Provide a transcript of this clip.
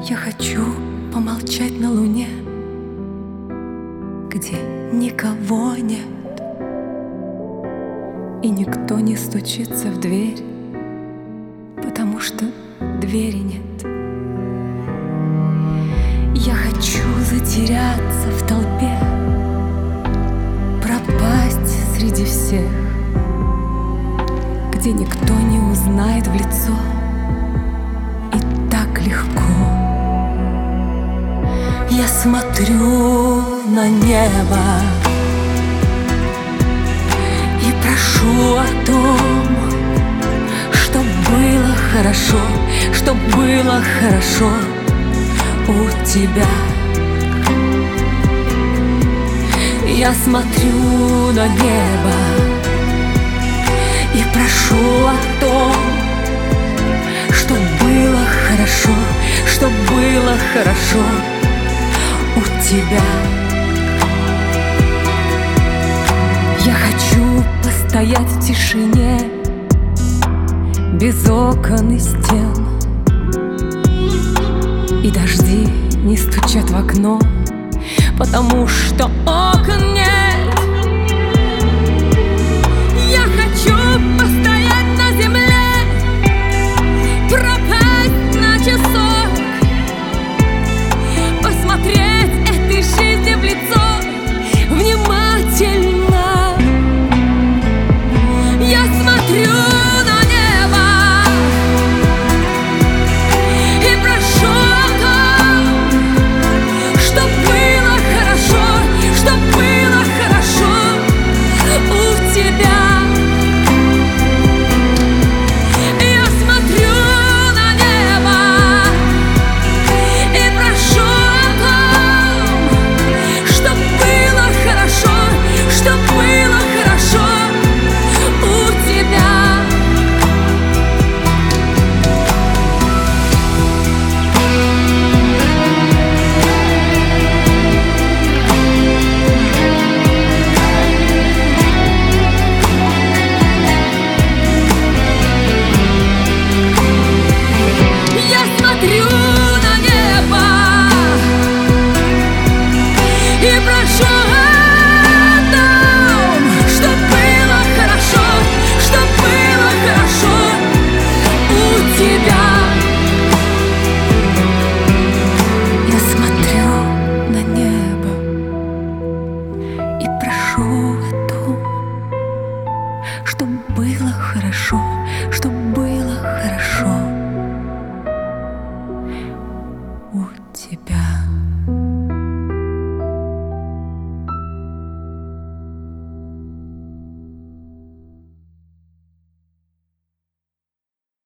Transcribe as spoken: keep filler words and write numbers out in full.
Я хочу помолчать на луне, где никого нет, и никто не стучится в дверь, потому что двери нет. Я хочу затеряться в толпе, пропасть среди всех, где никто не узнает в лицо, и так легко. Я смотрю на небо и прошу о том, что было хорошо, что было хорошо у тебя. Я смотрю на небо и прошу о том, что было хорошо, что было хорошо у тебя. Я хочу постоять в тишине, без окон и стен, и дожди не стучат в окно, потому что окон нет. Я хочу постоять на земле, пропасть на часок, посмотреть этой жизни в лицо внимательно. Я смотрю на небо и прошу о том, что было хорошо, что было хорошо у тебя. Я смотрю на небо и прошу о том, что было хорошо, что было хорошо у тебя. Я смотрю на небо и прошу о том, что было хорошо, что было хорошо у тебя. Я смотрю на небо и прошу о том, что было хорошо, что было хорошо у тебя.